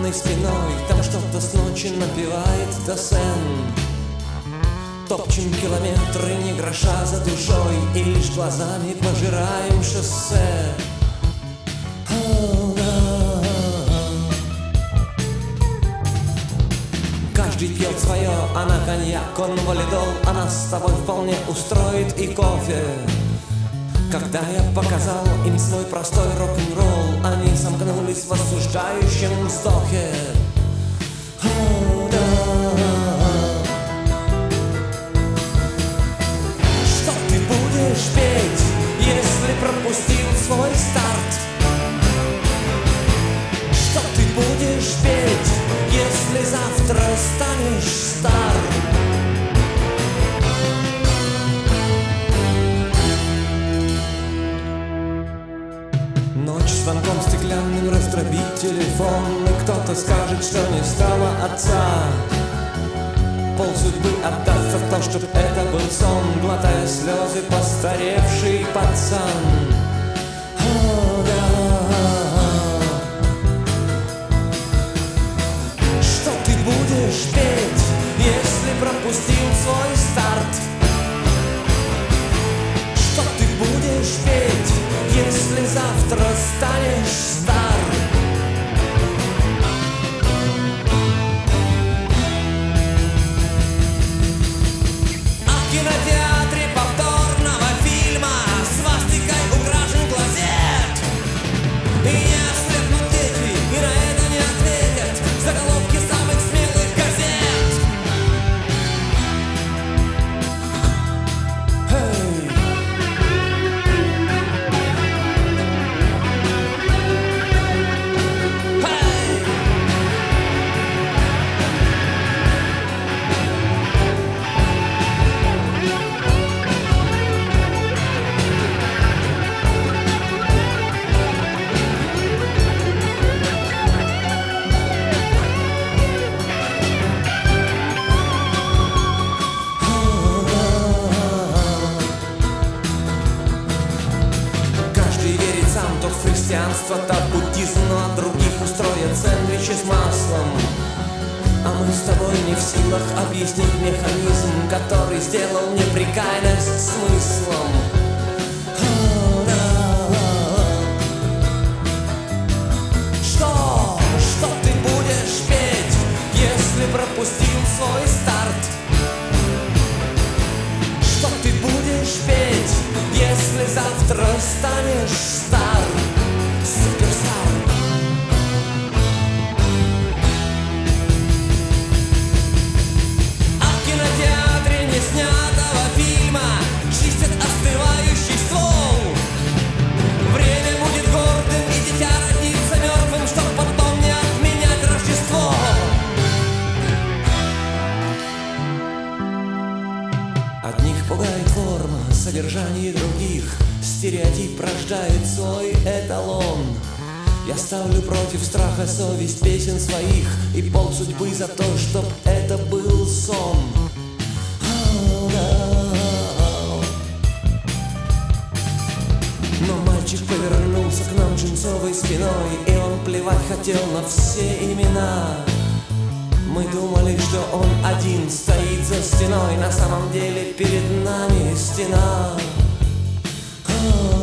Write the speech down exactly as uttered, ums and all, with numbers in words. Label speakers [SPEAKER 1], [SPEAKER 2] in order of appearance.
[SPEAKER 1] противоположной спиной. Там что-то с ночи напевает Досен. Топчем километры, ни гроша за душой, и лишь глазами пожираем шоссе. Каждый пьет свое, она коньяк, он валидол, а нас с тобой вполне устроит и кофе. Когда я показал им свой простой рок-н-ролл, они сомкнулись в осуждающем вздохе. Что ты будешь петь, если пропустил свой старт? Что ты будешь петь, если завтра станешь стар? Ночь звонком стеклянным раздробит телефон, и кто-то скажет, что не стало отца. Полсудьбы отдаст за то, чтоб это был сон, глотая слезы постаревший пацан. О, да. Что ты будешь петь, если пропустил свой старт? Что ты будешь петь, если завтра станешь стар? А в кинотеатре повторного фильма свастикой украшен клозет. И не ослепнут дети, и на это не ответят заголовки самых смелых газет. Hey. Тот в христианство, тот буддизм, но от других устроят сэндвичи с маслом. А мы с тобой не в силах объяснить механизм, который сделал неприкаянность смыслом. О, да. Что? Что ты будешь петь, если пропустил свой старт? Что ты будешь петь, если завтра станешь стар? Суперстар. А в кинотеатре неснятого фильма чистят остывающий ствол. Время будет гордым, и дитя родится мертвым, чтоб потом не отменять Рождество. Одних пугает форма, содержание других. Стереотип рождает свой эталон. Я ставлю против страха совесть песен своих и полсудьбы за то, чтоб это был сон. Но мальчик повернулся к нам джинсовой спиной, и он плевать хотел на все имена. Мы думали, что он один стоит за стеной, на самом деле перед нами стена. Oh